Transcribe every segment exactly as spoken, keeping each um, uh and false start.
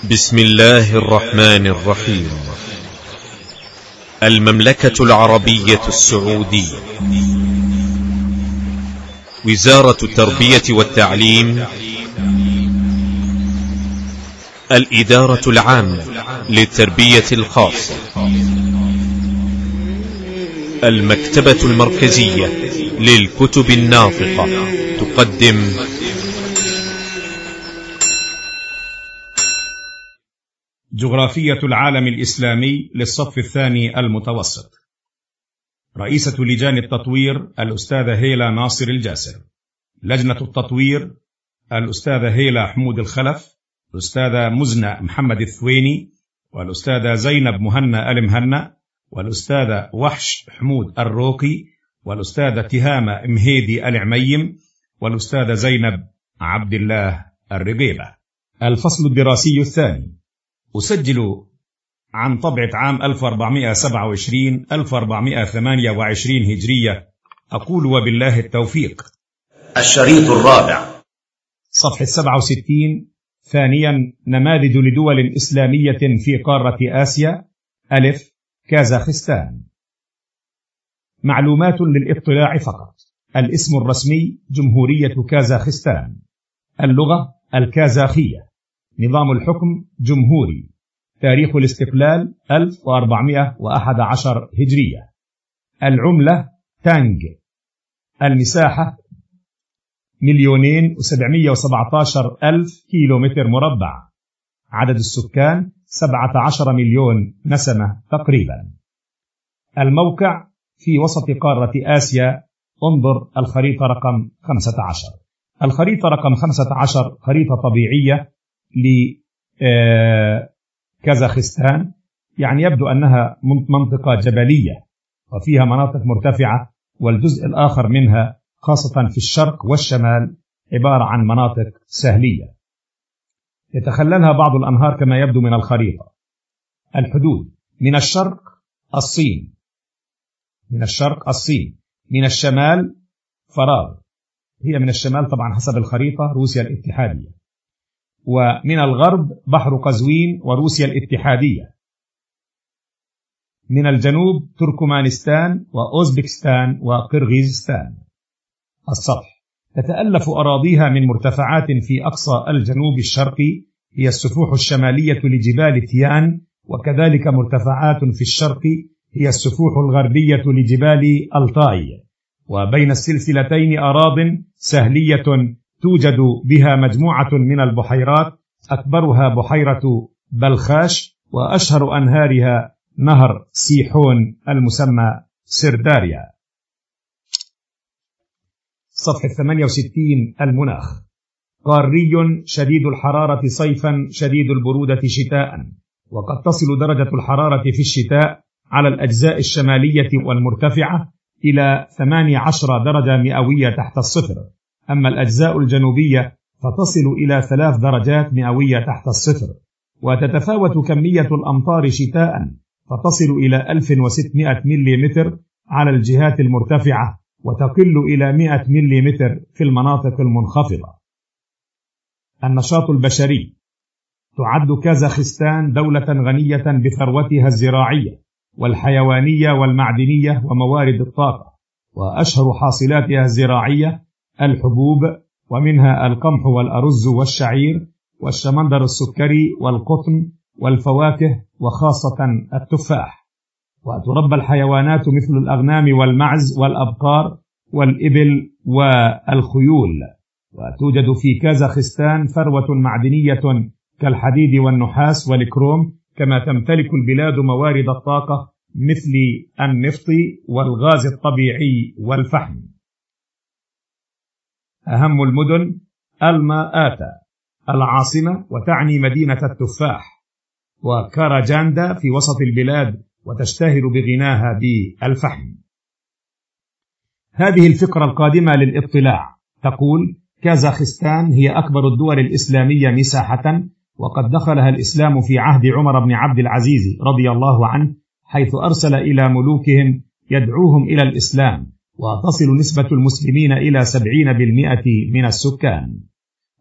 بسم الله الرحمن الرحيم. المملكة العربية السعودية، وزارة التربية والتعليم، الإدارة العامة للتربية الخاصة، المكتبة المركزية للكتب الناطقة تقدم جغرافية العالم الإسلامي للصف الثاني المتوسط. رئيسة لجان التطوير الأستاذة هيلا ناصر الجاسر. لجنة التطوير الأستاذة هيلا حمود الخلف، الأستاذة مزنة محمد الثويني، والأستاذة زينب مهنا المهنا، والأستاذة وحش حمود الروقي، والأستاذة تهامة مهيدي العميم، والأستاذة زينب عبد الله الرقيبة. الفصل الدراسي الثاني. أسجل عن طبعة عام ألف وأربعمائة وسبعة وعشرين ألف وأربعمائة وثمانية وعشرين هجرية. أقول وبالله التوفيق. الشريط الرابع، صفحة سبعة وستين. ثانيا، نماذج لدول إسلامية في قارة آسيا. ألف، كازاخستان. معلومات للإطلاع فقط. الاسم الرسمي جمهورية كازاخستان. اللغة الكازاخية. نظام الحكم جمهوري. تاريخ الاستقلال ألف وأربعمائة وأحد عشر هجرية. العملة تانج. المساحة مليونين وسبعمائة وسبعة عشر ألف كيلومتر مربع. عدد السكان سبعة عشر مليون نسمة تقريبا. الموقع في وسط قارة آسيا. انظر الخريطة رقم خمسة عشر. الخريطة رقم خمسة عشر خريطة طبيعية لكازاخستان، يعني يبدو أنها منطقة جبلية وفيها مناطق مرتفعة، والجزء الآخر منها خاصة في الشرق والشمال عبارة عن مناطق سهلية يتخللها بعض الأنهار كما يبدو من الخريطة. الحدود: من الشرق الصين، من الشرق الصين، من الشمال فراغ، هي من الشمال طبعا حسب الخريطة روسيا الاتحادية، ومن الغرب بحر قزوين وروسيا الاتحادية، من الجنوب تركمانستان وأوزبكستان وقرغيزستان. السطح: تتألف أراضيها من مرتفعات في أقصى الجنوب الشرقي، هي السفوح الشمالية لجبال تيان، وكذلك مرتفعات في الشرق هي السفوح الغربية لجبال التاي، وبين السلسلتين أراضٍ سهلية توجد بها مجموعة من البحيرات، أكبرها بحيرة بلخاش، وأشهر أنهارها نهر سيحون المسمى سرداريا. صفحة ثمانية وستين. المناخ: قاري شديد الحرارة صيفا، شديد البرودة شتاء، وقد تصل درجة الحرارة في الشتاء على الأجزاء الشمالية والمرتفعة إلى ثمانية عشر درجة مئوية تحت الصفر، أما الأجزاء الجنوبية فتصل إلى ثلاث درجات مئوية تحت الصفر، وتتفاوت كمية الأمطار شتاء فتصل إلى ألف وستمائة مليمتر على الجهات المرتفعة، وتقل إلى مئة مليمتر في المناطق المنخفضة. النشاط البشري: تعد كازاخستان دولة غنية بثروتها الزراعية والحيوانية والمعدنية وموارد الطاقة، وأشهر حاصلاتها الزراعية الحبوب، ومنها القمح والأرز والشعير والشمندر السكري والقطن والفواكه وخاصة التفاح. وتربى الحيوانات مثل الأغنام والمعز والأبقار والإبل والخيول. وتوجد في كازاخستان ثروة معدنية كالحديد والنحاس والكروم، كما تمتلك البلاد موارد الطاقة مثل النفط والغاز الطبيعي والفحم. أهم المدن: ألما آتا العاصمة وتعني مدينة التفاح، وكاراجاندا في وسط البلاد وتشتهر بغناها بالفحم. هذه الفقرة القادمة للاطلاع تقول: كازاخستان هي أكبر الدول الإسلامية مساحة، وقد دخلها الإسلام في عهد عمر بن عبد العزيز رضي الله عنه، حيث أرسل إلى ملوكهم يدعوهم إلى الإسلام، وتصل نسبة المسلمين إلى سبعين بالمئة من السكان.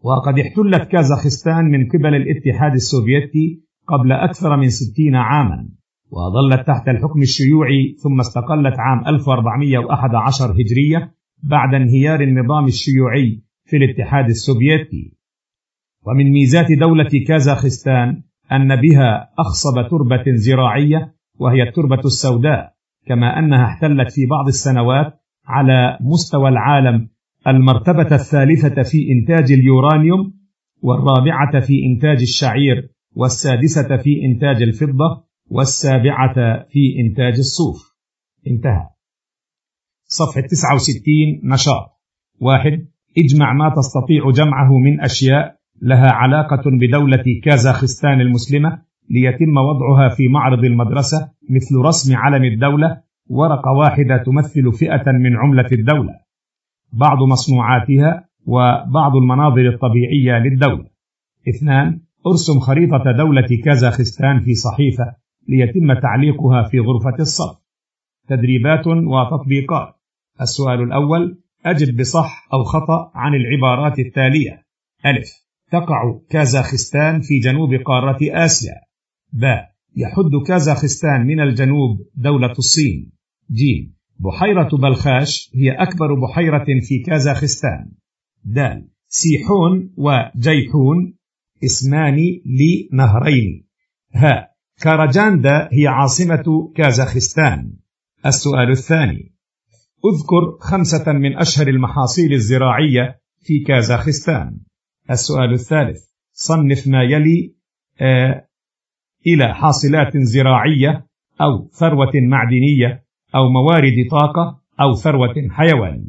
وقد احتلت كازاخستان من قبل الاتحاد السوفيتي قبل أكثر من ستين عاما، وظلت تحت الحكم الشيوعي، ثم استقلت عام ألف وأربعمائة وأحد عشر هجرية بعد انهيار النظام الشيوعي في الاتحاد السوفيتي. ومن ميزات دولة كازاخستان أن بها أخصب تربة زراعية وهي التربة السوداء، كما أنها احتلت في بعض السنوات على مستوى العالم المرتبة الثالثة في إنتاج اليورانيوم، والرابعة في إنتاج الشعير، والسادسة في إنتاج الفضة، والسابعة في إنتاج الصوف. انتهى. صفحة تسعة وستين. نشاط. واحد. اجمع ما تستطيع جمعه من أشياء لها علاقة بدولة كازاخستان المسلمة ليتم وضعها في معرض المدرسة، مثل رسم علم الدولة، ورقة واحدة تمثل فئة من عملة الدولة، بعض مصنوعاتها، وبعض المناظر الطبيعية للدولة. اثنان. ارسم خريطة دولة كازاخستان في صحيفة ليتم تعليقها في غرفة الصف. تدريبات وتطبيقات. السؤال الأول: أجب بصح أو خطأ عن العبارات التالية. ألف. تقع كازاخستان في جنوب قارة آسيا. ب. يحد كازاخستان من الجنوب دولة الصين. ج. بحيرة بلخاش هي أكبر بحيرة في كازاخستان. د. سيحون وجيحون اسمان لنهرين. ه. كاراجاندا هي عاصمة كازاخستان. السؤال الثاني: اذكر خمسة من أشهر المحاصيل الزراعية في كازاخستان. السؤال الثالث: صنف ما يلي آه إلى حاصلات زراعية أو ثروة معدنية أو موارد طاقة أو ثروة حيوان.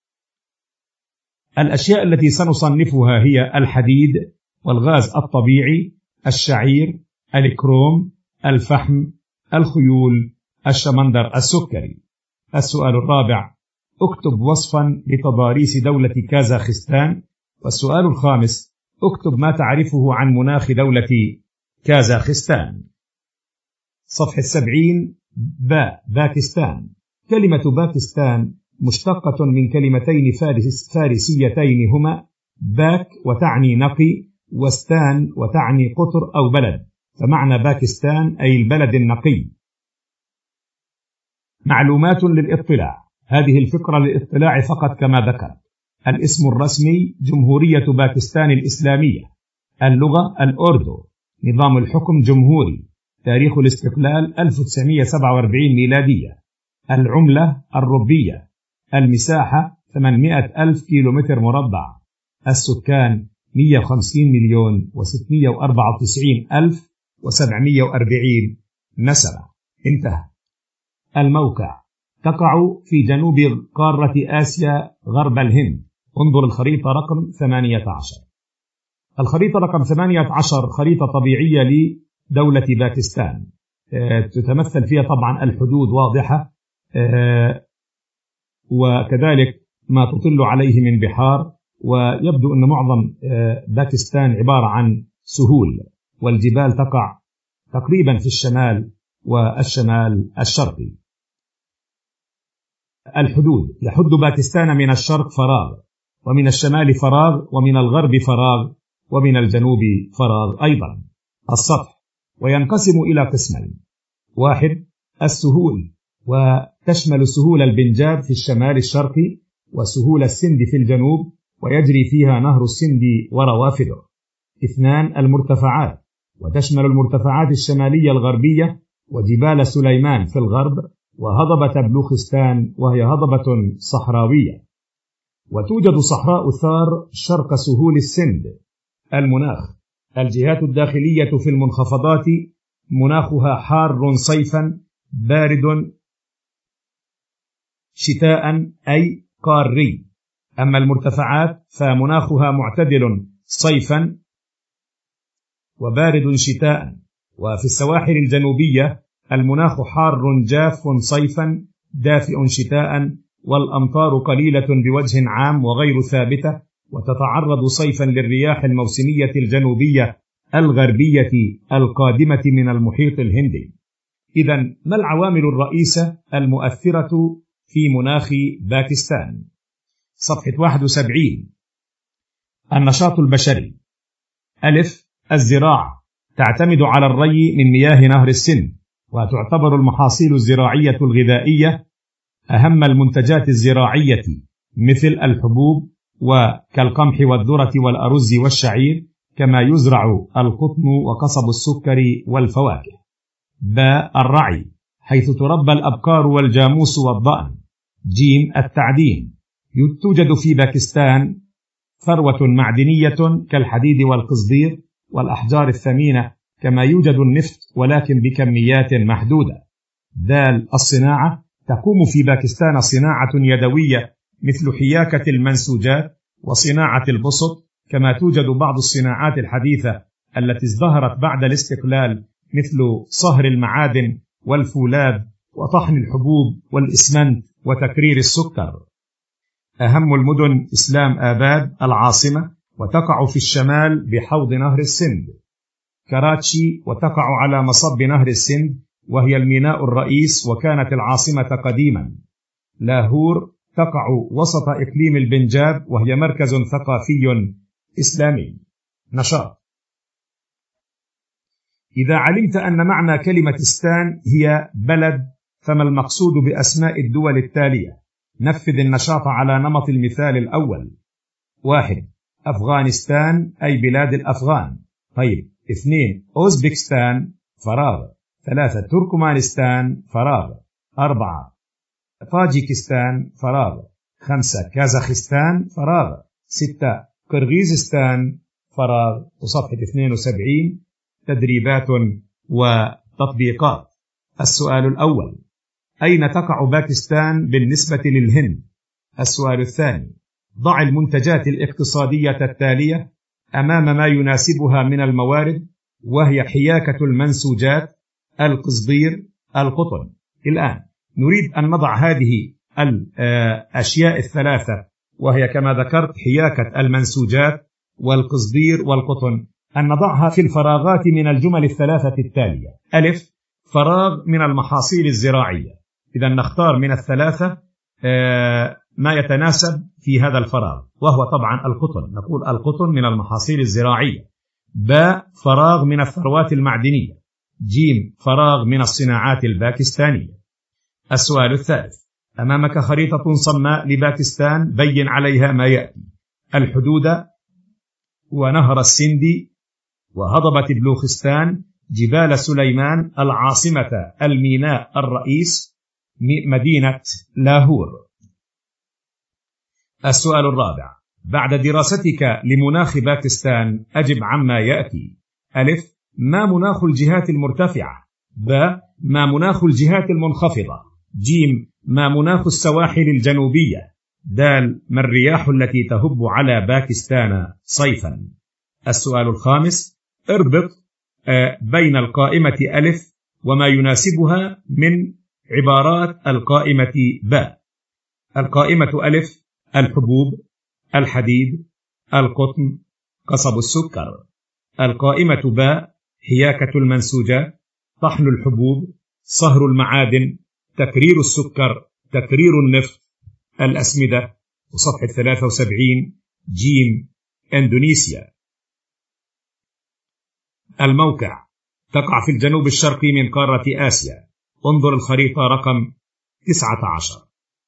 الأشياء التي سنصنفها هي الحديد والغاز الطبيعي، الشعير، الكروم، الفحم، الخيول، الشمندر السكري. السؤال الرابع: اكتب وصفا لتضاريس دولة كازاخستان. والسؤال الخامس: اكتب ما تعرفه عن مناخ دولة كازاخستان. صفحة سبعين. با باكستان. كلمة باكستان مشتقة من كلمتين فارس فارسيتين هما باك وتعني نقي، وستان وتعني قطر أو بلد، فمعنى باكستان أي البلد النقي. معلومات للإطلاع. هذه الفقرة للإطلاع فقط كما ذكر. الاسم الرسمي: جمهورية باكستان الإسلامية. اللغة: الأردو. نظام الحكم: جمهوري. تاريخ الاستقلال ألف وتسعمائة وسبعة وأربعين ميلادية. العملة: الروبية. المساحة: ثمانمائة ألف كيلومتر مربع. السكان: مئة وخمسين مليون وستمائة وأربعة وتسعين ألف وسبعمائة وأربعين نسمة. انتهى. الموقع: تقع في جنوب قارة آسيا غرب الهند. انظر الخريطة رقم ثمانية عشر. الخريطة رقم ثمانية عشر خريطة طبيعية لدولة باكستان، أه تتمثل فيها طبعا الحدود واضحة، أه وكذلك ما تطل عليه من بحار، ويبدو أن معظم أه باكستان عبارة عن سهول، والجبال تقع تقريبا في الشمال والشمال الشرقي. الحدود: يحد باكستان من الشرق فراغ، ومن الشمال فراغ، ومن الغرب فراغ، ومن الجنوب فراغ أيضا. السطح: وينقسم إلى قسمين. واحد: السهول، وتشمل سهول البنجاب في الشمال الشرقي وسهول السند في الجنوب، ويجري فيها نهر السند وروافده. اثنان: المرتفعات، وتشمل المرتفعات الشمالية الغربية وجبال سليمان في الغرب، وهضبة بلوخستان وهي هضبة صحراوية. وتوجد صحراء ثار شرق سهول السند. المناخ: الجهات الداخلية في المنخفضات مناخها حار صيفا بارد شتاء أي قاري. أما المرتفعات فمناخها معتدل صيفا وبارد شتاء. وفي السواحل الجنوبية المناخ حار جاف صيفا دافئ شتاء، والأمطار قليلة بوجه عام وغير ثابتة، وتتعرض صيفا للرياح الموسمية الجنوبية الغربية القادمة من المحيط الهندي. إذن ما العوامل الرئيسة المؤثرة في مناخ باكستان؟ صفحة واحد وسبعين. النشاط البشري. ألف. الزراعة تعتمد على الري من مياه نهر السند، وتعتبر المحاصيل الزراعية الغذائية أهم المنتجات الزراعية مثل الحبوب وكالقمح والذرة والأرز والشعير، كما يزرع القطن وقصب السكر والفواكه. باء. الرعي حيث تربى الأبقار والجاموس والضأن. جيم. التعدين توجد في باكستان ثروة معدنية كالحديد والقصدير والأحجار الثمينة، كما يوجد النفط ولكن بكميات محدودة. دال. الصناعة تقوم في باكستان صناعة يدوية مثل حياكة المنسوجات وصناعة البسط، كما توجد بعض الصناعات الحديثة التي ازدهرت بعد الاستقلال مثل صهر المعادن والفولاذ وطحن الحبوب والإسمنت وتكرير السكر. أهم المدن إسلام آباد العاصمة، وتقع في الشمال بحوض نهر السند. كراتشي وتقع على مصب نهر السند، وهي الميناء الرئيس وكانت العاصمة قديما. لاهور تقع وسط إقليم البنجاب، وهي مركز ثقافي إسلامي. نشاط. إذا علمت أن معنى كلمة استان هي بلد، فما المقصود بأسماء الدول التالية؟ نفذ النشاط على نمط المثال الأول. واحد. أفغانستان أي بلاد الأفغان. طيب. اثنين. أوزبكستان فراغ. ثلاثة. تركمانستان فراغ. أربعة. طاجيكستان فراغ. خمسة. كازاخستان فراغ. ستة. قرغيزستان فراغ. وصفحة اثنين وسبعين. تدريبات وتطبيقات. السؤال الأول: أين تقع باكستان بالنسبة للهند؟ السؤال الثاني: ضع المنتجات الاقتصادية التالية أمام ما يناسبها من الموارد، وهي حياكة المنسوجات، القصدير، القطن. الآن نريد أن نضع هذه الأشياء الثلاثة، وهي كما ذكرت حياكة المنسوجات والقصدير والقطن، أن نضعها في الفراغات من الجمل الثلاثة التالية. ألف. فراغ من المحاصيل الزراعية. إذا نختار من الثلاثة ما يتناسب في هذا الفراغ، وهو طبعا القطن، نقول القطن من المحاصيل الزراعية. باء. فراغ من الثروات المعدنية. جيم. فراغ من الصناعات الباكستانية. السؤال الثالث: أمامك خريطة صماء لباكستان، بين عليها ما يأتي: الحدود ونهر السندي وهضبة بلوخستان، جبال سليمان، العاصمة الميناء الرئيس، مدينة لاهور. السؤال الرابع: بعد دراستك لمناخ باكستان أجب عما يأتي. ألف. ما مناخ الجهات المرتفعة؟ ب. ما مناخ الجهات المنخفضة؟ جيم. ما مناخ السواحل الجنوبية؟ د. ما الرياح التي تهب على باكستان صيفا؟ السؤال الخامس: اربط بين القائمة ألف وما يناسبها من عبارات القائمة ب. القائمة ألف: الحبوب، الحديد، القطن، قصب السكر. القائمة ب: حياكة المنسوجات، طحن الحبوب، صهر المعادن، تكرير السكر، تكرير النفط، الأسمدة. وصفحة ثلاثة وسبعين. جيم. إندونيسيا. الموقع: تقع في الجنوب الشرقي من قارة آسيا. انظر الخريطة رقم تسعة عشر.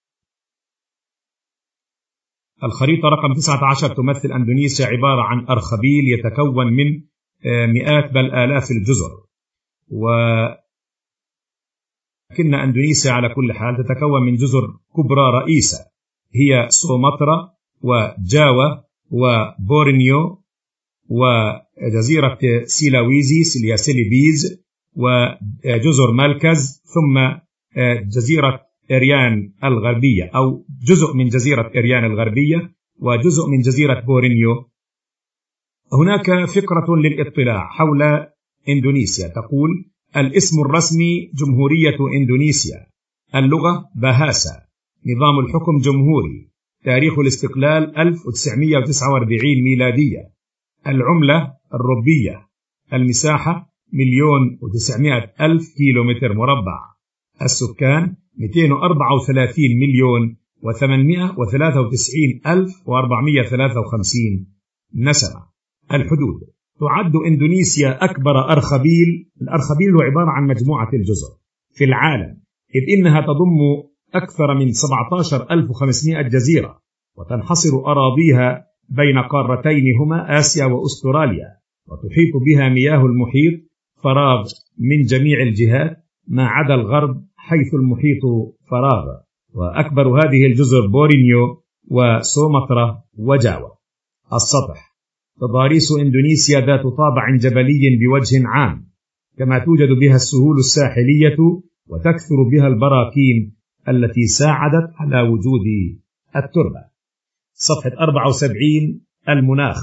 الخريطة رقم تسعة عشر تمثل أندونيسيا، عبارة عن أرخبيل يتكون من مئات بل آلاف الجزر، ولكن أندونيسيا على كل حال تتكون من جزر كبرى رئيسة، هي سومطرة وجاوا وبورنيو وجزيرة سيلاويزي سيليا سيليبيز وجزر مالكز، ثم جزيرة إريان الغربية أو جزء من جزيرة إريان الغربية وجزء من جزيرة بورنيو. هناك فكرة للاطلاع حول إندونيسيا تقول: الاسم الرسمي جمهورية إندونيسيا، اللغة باهاسا، نظام الحكم جمهوري، تاريخ الاستقلال ألف وتسعمئة وتسعة وأربعين ميلادية، العملة الروبية، المساحة مليون وتسعمائة ألف كيلومتر مربع، السكان مئتين وأربعة وثلاثين مليون وثمانمائة وثلاثة وتسعين ألف وأربعمائة وثلاثة وخمسين نسمة. الحدود. تعد إندونيسيا أكبر أرخبيل. الأرخبيل هو عبارة عن مجموعة الجزر في العالم، إذ إنها تضم أكثر من سبعة عشر ألف وخمسمائة جزيرة، وتنحصر أراضيها بين قارتين هما آسيا وأستراليا، وتحيط بها مياه المحيط فراغ من جميع الجهات ما عدا الغرب حيث المحيط فراغ. وأكبر هذه الجزر بورينيو وسومطرة وجاوا. السطح. تضاريس إندونيسيا ذات طابع جبلي بوجه عام، كما توجد بها السهول الساحلية وتكثر بها البراكين التي ساعدت على وجود التربة. صفحة أربعة وسبعين. المناخ.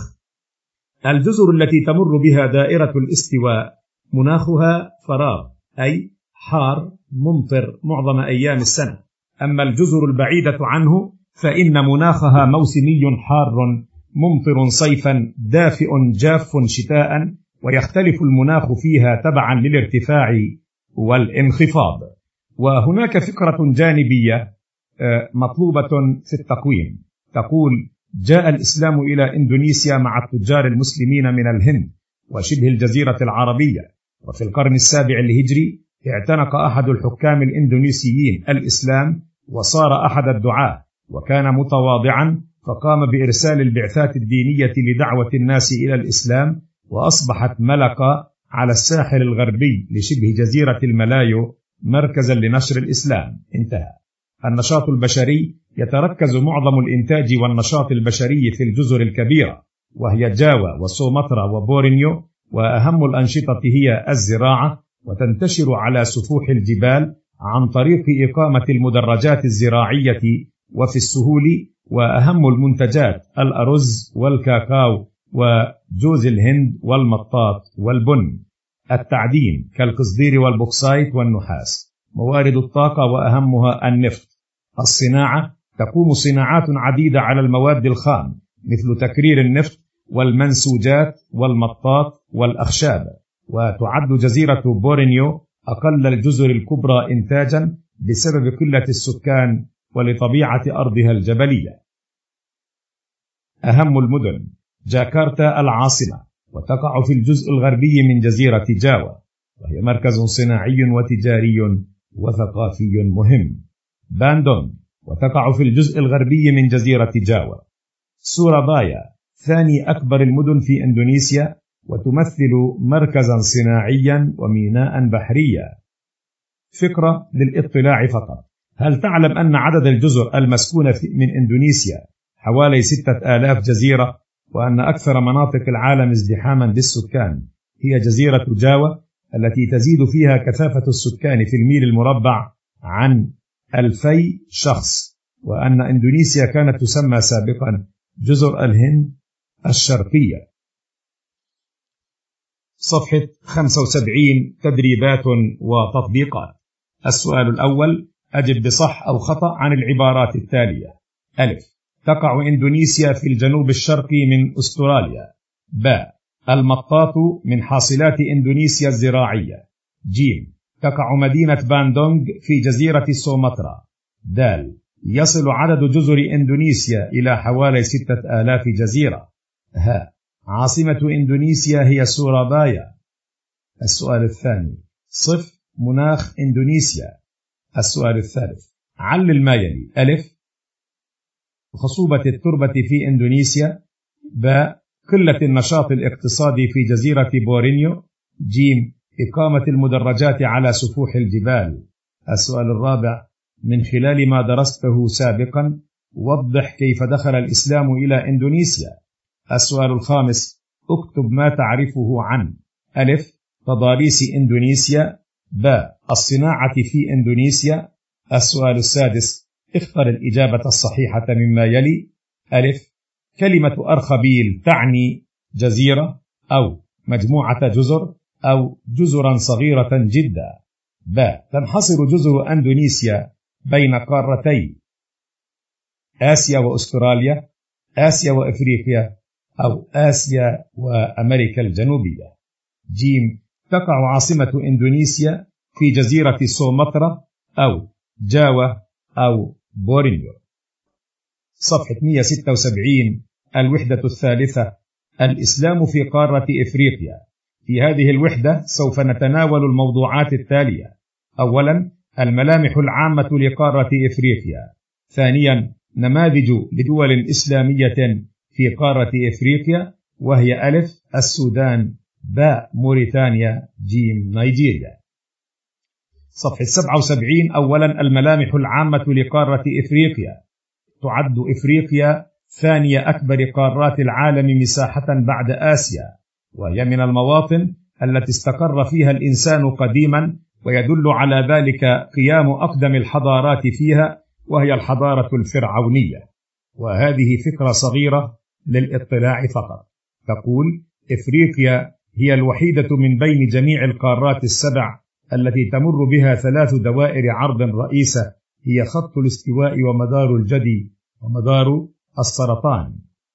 الجزر التي تمر بها دائرة الاستواء مناخها فراغ، أي حار ممطر معظم أيام السنة. أما الجزر البعيدة عنه فإن مناخها موسمي حار ممطر صيفا دافئ جاف شتاء، ويختلف المناخ فيها تبعا للارتفاع والانخفاض. وهناك فكرة جانبية مطلوبة في التقويم تقول: جاء الإسلام إلى إندونيسيا مع التجار المسلمين من الهند وشبه الجزيرة العربية، وفي القرن السابع الهجري اعتنق أحد الحكام الإندونيسيين الإسلام وصار أحد الدعاة، وكان متواضعا فقام بإرسال البعثات الدينية لدعوة الناس إلى الإسلام، وأصبحت ملقا على الساحل الغربي لشبه جزيرة الملايو مركزا لنشر الإسلام. انتهى. النشاط البشري. يتركز معظم الإنتاج والنشاط البشري في الجزر الكبيرة، وهي جاوا وسومطرة وبورينيو، وأهم الأنشطة هي الزراعة، وتنتشر على سفوح الجبال عن طريق إقامة المدرجات الزراعية وفي السهول، وأهم المنتجات الأرز والكاكاو وجوز الهند والمطاط والبن. التعدين كالقصدير والبوكسايت والنحاس. موارد الطاقة وأهمها النفط. الصناعة. تقوم صناعات عديدة على المواد الخام مثل تكرير النفط والمنسوجات والمطاط والأخشاب. وتعد جزيرة بورينيو أقل الجزر الكبرى إنتاجا بسبب قلة السكان ولطبيعة أرضها الجبلية. أهم المدن. جاكرتا العاصمة، وتقع في الجزء الغربي من جزيرة جاوا، وهي مركز صناعي وتجاري وثقافي مهم. باندونغ، وتقع في الجزء الغربي من جزيرة جاوا. سورابايا، ثاني أكبر المدن في إندونيسيا، وتمثل مركزا صناعيا وميناء بحريا. فكرة للاطلاع فقط: هل تعلم أن عدد الجزر المسكونة من إندونيسيا حوالي ستة آلاف جزيرة، وأن أكثر مناطق العالم ازدحاما بالسكان هي جزيرة جاوا التي تزيد فيها كثافة السكان في الميل المربع عن ألفي شخص، وأن إندونيسيا كانت تسمى سابقا جزر الهند الشرقية. صفحة خمسة وسبعين. تدريبات وتطبيقات. السؤال الأول: أجب بصح أو خطأ عن العبارات التالية. ألف: تقع إندونيسيا في الجنوب الشرقي من أستراليا. ب: المطاط من حاصلات إندونيسيا الزراعية. ج: تقع مدينة باندونغ في جزيرة سومطرة. د: يصل عدد جزر إندونيسيا إلى حوالي ستة آلاف جزيرة. ه: عاصمة إندونيسيا هي سورابايا. السؤال الثاني: صف مناخ إندونيسيا. السؤال الثالث: علل ما يلي. ألف: خصوبة التربة في إندونيسيا. ب: قلة النشاط الاقتصادي في جزيرة بورينيو. ج: إقامة المدرجات على سفوح الجبال. السؤال الرابع: من خلال ما درسته سابقا وضح كيف دخل الإسلام إلى إندونيسيا. السؤال الخامس: اكتب ما تعرفه عن ألف: تضاريس إندونيسيا. ب: الصناعة في إندونيسيا. السؤال السادس: اختر الإجابة الصحيحة مما يلي. ألف: كلمة أرخبيل تعني جزيرة أو مجموعة جزر أو جزرا صغيرة جدا. ب: تنحصر جزر إندونيسيا بين قارتي آسيا وأستراليا، آسيا وإفريقيا، أو آسيا وأمريكا الجنوبية. ج: تقع عاصمة إندونيسيا في جزيرة سومطرة أو جاوا أو بورينيو. صفحة مئة وستة وسبعين. الوحدة الثالثة. الإسلام في قارة إفريقيا. في هذه الوحدة سوف نتناول الموضوعات التالية: أولا، الملامح العامة لقارة إفريقيا. ثانيا، نماذج لدول إسلامية في قارة إفريقيا، وهي ألف السودان، باء موريتانيا، جيم نيجيريا. صفحة سبعة وسبعين. أولا، الملامح العامة لقارة إفريقيا. تعد إفريقيا ثاني أكبر قارات العالم مساحة بعد آسيا، وهي من المواطن التي استقر فيها الإنسان قديما، ويدل على ذلك قيام أقدم الحضارات فيها، وهي الحضارة الفرعونية. وهذه فكرة صغيرة للاطلاع فقط، تقول: إفريقيا هي الوحيدة من بين جميع القارات السبع التي تمر بها ثلاث دوائر عرض رئيسة، هي خط الاستواء ومدار الجدي ومدار السرطان.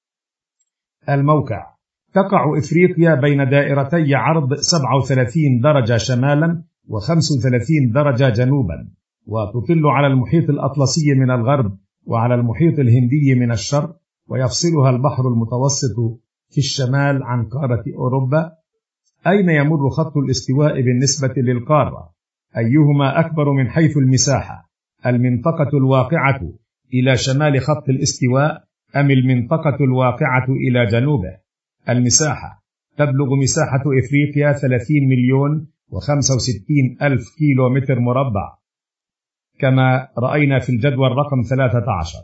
الموقع: تقع إفريقيا بين دائرتي عرض سبعة وثلاثين درجة شمالا وخمسة وثلاثين درجة جنوبا، وتطل على المحيط الأطلسي من الغرب وعلى المحيط الهندي من الشرق، ويفصلها البحر المتوسط في الشمال عن قارة أوروبا. أين يمر خط الاستواء بالنسبة للقارة؟ أيهما أكبر من حيث المساحة؟ المنطقة الواقعة إلى شمال خط الاستواء أم المنطقة الواقعة إلى جنوبه؟ المساحة: تبلغ مساحة إفريقيا ثلاثين مليون وخمسة وستين ألف كيلو متر مربع، كما رأينا في الجدول رقم ثلاثة عشر،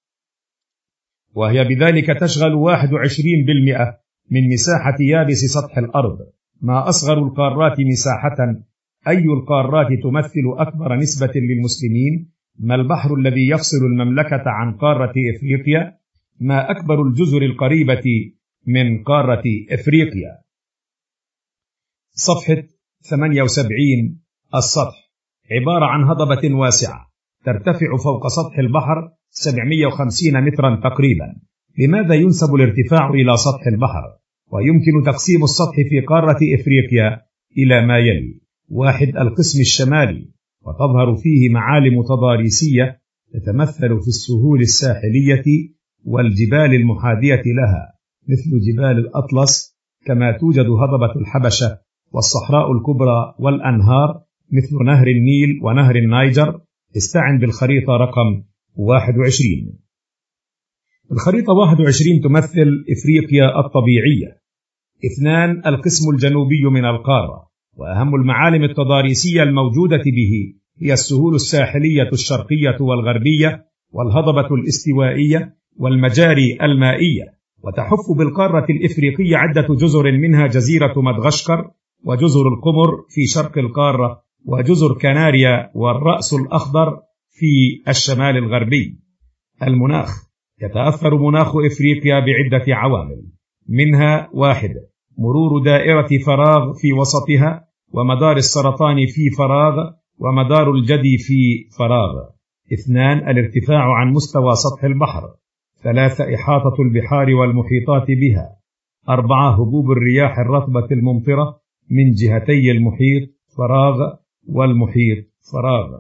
وهي بذلك تشغل واحد وعشرين بالمئة من مساحة يابس سطح الأرض. ما أصغر القارات مساحة؟ أي القارات تمثل أكبر نسبة للمسلمين؟ ما البحر الذي يفصل المملكة عن قارة إفريقيا؟ ما أكبر الجزر القريبة من قارة إفريقيا؟ صفحة ثمانية وسبعين. السطح عبارة عن هضبة واسعة ترتفع فوق سطح البحر سبعمئة وخمسين مترا تقريبا. لماذا ينسب الارتفاع إلى سطح البحر؟ ويمكن تقسيم السطح في قارة إفريقيا إلى ما يلي: واحد، القسم الشمالي، وتظهر فيه معالم تضاريسية تتمثل في السهول الساحلية والجبال المحاذية لها مثل جبال الأطلس، كما توجد هضبة الحبشة والصحراء الكبرى والأنهار مثل نهر النيل ونهر النيجر. استعن بالخريطة رقم واحد وعشرين. الخريطة واحد وعشرين تمثل إفريقيا الطبيعية. اثنان، القسم الجنوبي من القارة، وأهم المعالم التضاريسية الموجودة به هي السهول الساحلية الشرقية والغربية والهضبة الاستوائية والمجاري المائية. وتحف بالقارة الإفريقية عدة جزر، منها جزيرة مدغشقر وجزر القمر في شرق القارة وجزر كناريا والرأس الأخضر في الشمال الغربي. المناخ: يتأثر مناخ إفريقيا بعدة عوامل، منها: واحد، مرور دائرة فراغ في وسطها، ومدار السرطان في فراغ، ومدار الجدي في فراغ. اثنان، الارتفاع عن مستوى سطح البحر. ثلاثة، إحاطة البحار والمحيطات بها. أربعة، هبوب الرياح الرطبة الممطرة من جهتي المحيط فراغ والمحيط فراغ.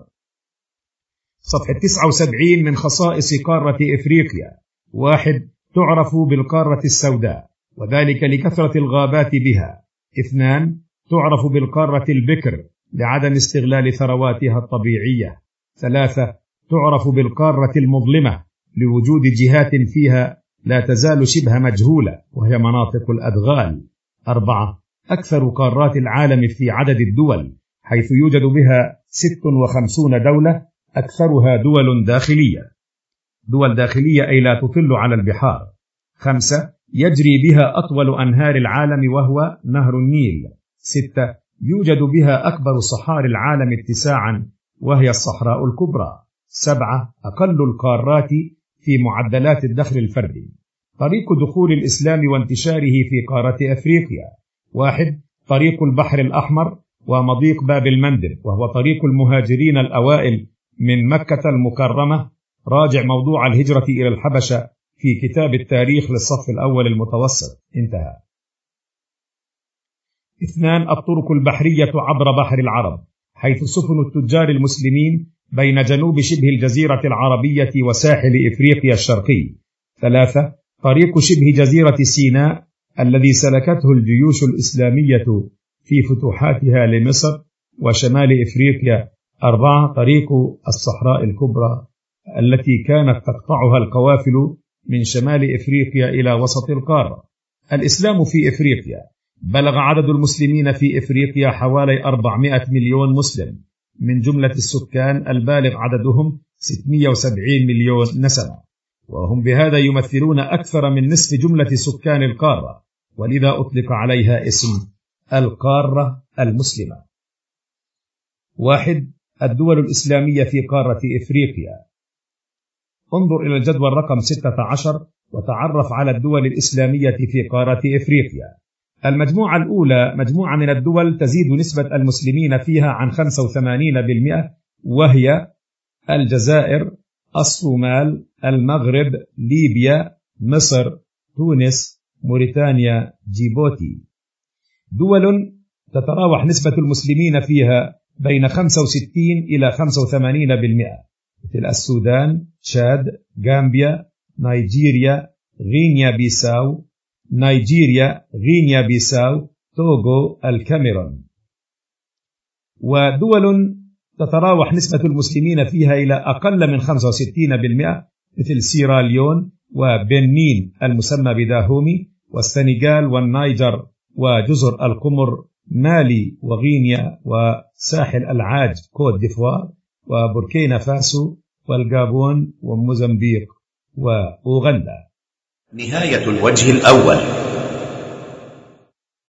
صفحة تسعة وسبعين. من خصائص قارة إفريقيا: واحد، تعرف بالقارة السوداء، وذلك لكثرة الغابات بها. اثنان، تعرف بالقارة البكر لعدم استغلال ثرواتها الطبيعية. ثلاثة، تعرف بالقارة المظلمة لوجود جهات فيها لا تزال شبه مجهولة، وهي مناطق الأدغال. أربعة، أكثر قارات العالم في عدد الدول، حيث يوجد بها ست وخمسون دولة، أكثرها دول داخلية. دول داخلية أي لا تطل على البحار. خمسة، يجري بها أطول أنهار العالم وهو نهر النيل. ستة، يوجد بها أكبر صحاري العالم اتساعا وهي الصحراء الكبرى. سبعة، أقل القارات في معدلات الدخل الفردي. طريق دخول الإسلام وانتشاره في قارة أفريقيا: واحد، طريق البحر الأحمر ومضيق باب المندب، وهو طريق المهاجرين الأوائل من مكة المكرمة. راجع موضوع الهجرة إلى الحبشة في كتاب التاريخ للصف الأول المتوسط. انتهى. اثنان، الطرق البحرية عبر بحر العرب، حيث سفن التجار المسلمين بين جنوب شبه الجزيرة العربية وساحل إفريقيا الشرقي. ثلاثة، طريق شبه جزيرة سيناء الذي سلكته الجيوش الإسلامية في فتوحاتها لمصر وشمال إفريقيا. أربعة، طريق الصحراء الكبرى التي كانت تقطعها القوافل من شمال إفريقيا إلى وسط القارة. الإسلام في إفريقيا. بلغ عدد المسلمين في إفريقيا حوالي أربعمائة مليون مسلم، من جملة السكان البالغ عددهم ستمائة وسبعين مليون نسمة، وهم بهذا يمثلون أكثر من نصف جملة سكان القارة، ولذا أطلق عليها اسم القارة المسلمة. واحد، الدول الإسلامية في قارة إفريقيا. انظر إلى الجدول رقم ستة عشر وتعرف على الدول الإسلامية في قارة إفريقيا. المجموعة الأولى مجموعة من الدول تزيد نسبة المسلمين فيها عن خمسة وثمانين بالمئة، وهي الجزائر، الصومال، المغرب، ليبيا، مصر، تونس، موريتانيا، جيبوتي. دول تتراوح نسبة المسلمين فيها بين خمسة وستين إلى خمسة وثمانين بالمئة، مثل السودان، تشاد، غامبيا، نيجيريا، غينيا بيساو، نيجيريا، غينيا بيساو، توغو، الكاميرون. ودول تتراوح نسبة المسلمين فيها إلى أقل من خمسة وستين بالمئة، مثل سيراليون وبنين المسمى بداهومي، والسنغال والنيجر وجزر القمر، مالي وغينيا وساحل العاج كوت ديفوار، وبوركينا فاسو والغابون وموزمبيق وأوغندا. نهاية الوجه الأول.